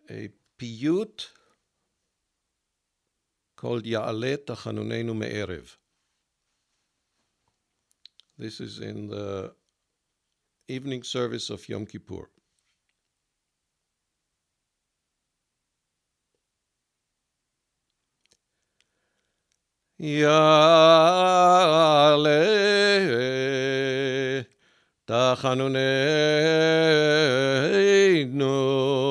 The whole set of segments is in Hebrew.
a piyut called Ya'aleh Tachanunenu Me'erev. This is in the evening service of Yom Kippur. Ya'aleh Tachanunenu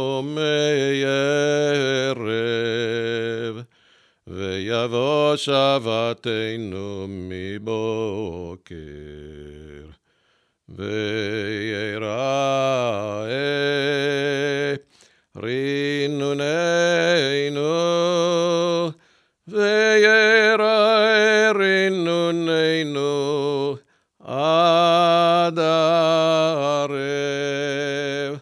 Me'erev ויבוא שבתנו מבוקר ויראה רינוננו ויראה רינוננו עד הערב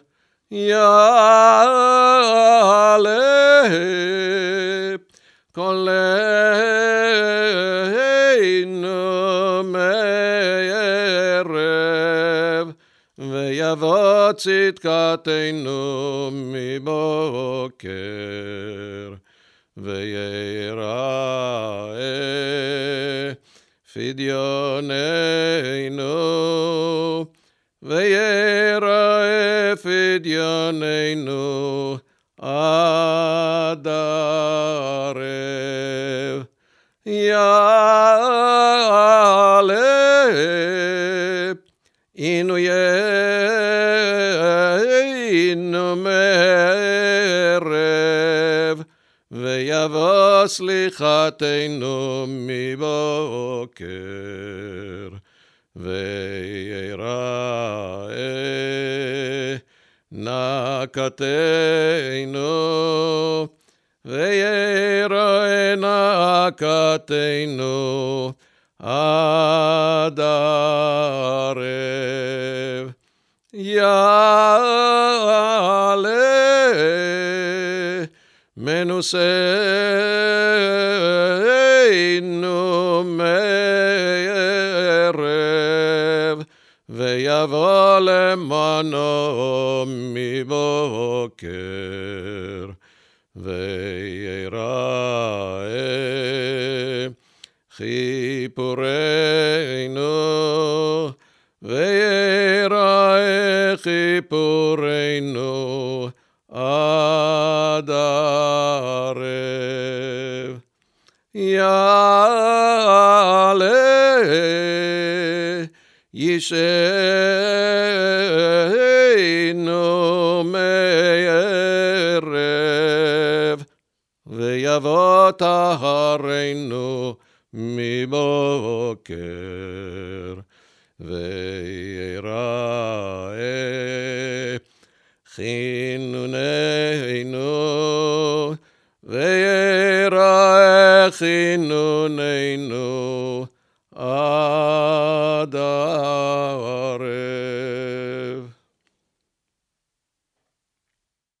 יעלה קולנו מערב ויבוא צדקתנו מבוקר ויראה פדיוננו ויראה פדיוננו עד הערב יעלה עינוינו מערב ויבוא סליחתנו מבוקר ויראה נקתנו ויראה נקתנו עד הערב יעלה מנוסנו מערב ויבוא למענו מבוקר ויראה כיפורנו ויראה כיפורנו עד הערב יעלה ישענו מערב ויבוא טהרנו מבוקר ויראה חינוננו ויראה